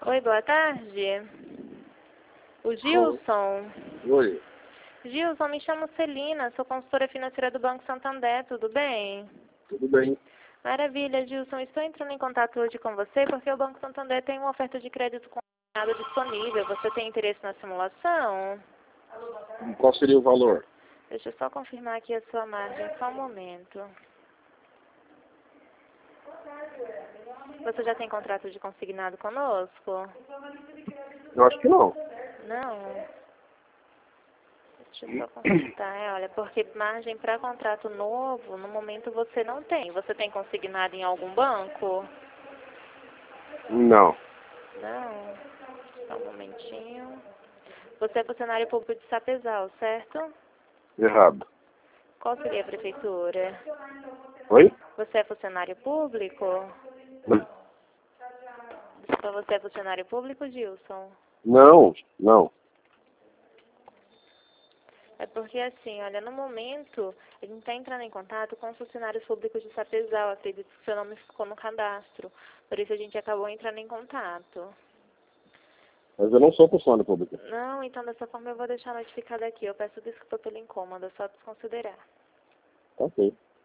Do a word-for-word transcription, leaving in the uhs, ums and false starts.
Oi, boa tarde. O Gilson. Oi. Gilson, me chamo Celina, sou consultora financeira do Banco Santander, tudo bem? Tudo bem? Maravilha, Gilson. Estou entrando em contato hoje com você porque o Banco Santander tem uma oferta de crédito consignado disponível. Você tem interesse na simulação? Qual seria o valor? Deixa eu só confirmar aqui a sua margem, só um momento. Você já tem contrato de consignado conosco? Eu acho que não. Não. Deixa eu só consultar. É, olha, porque margem para contrato novo, no momento você não tem. Você tem consignado em algum banco? Não. Não. Só um momentinho. Você é funcionário público de Sapezal, certo? Errado. Qual seria a prefeitura? Oi? Você é funcionário público? Não. Então você é funcionário público, Gilson? Não, não. É porque assim, olha, no momento, a gente está entrando em contato com os funcionários públicos de Sapezal. Acredito que seu nome ficou no cadastro. Por isso a gente acabou entrando em contato. Mas eu não sou funcionário público. Não, então dessa forma eu vou deixar notificado aqui. Eu peço desculpa pelo incômodo, é só desconsiderar. Ok.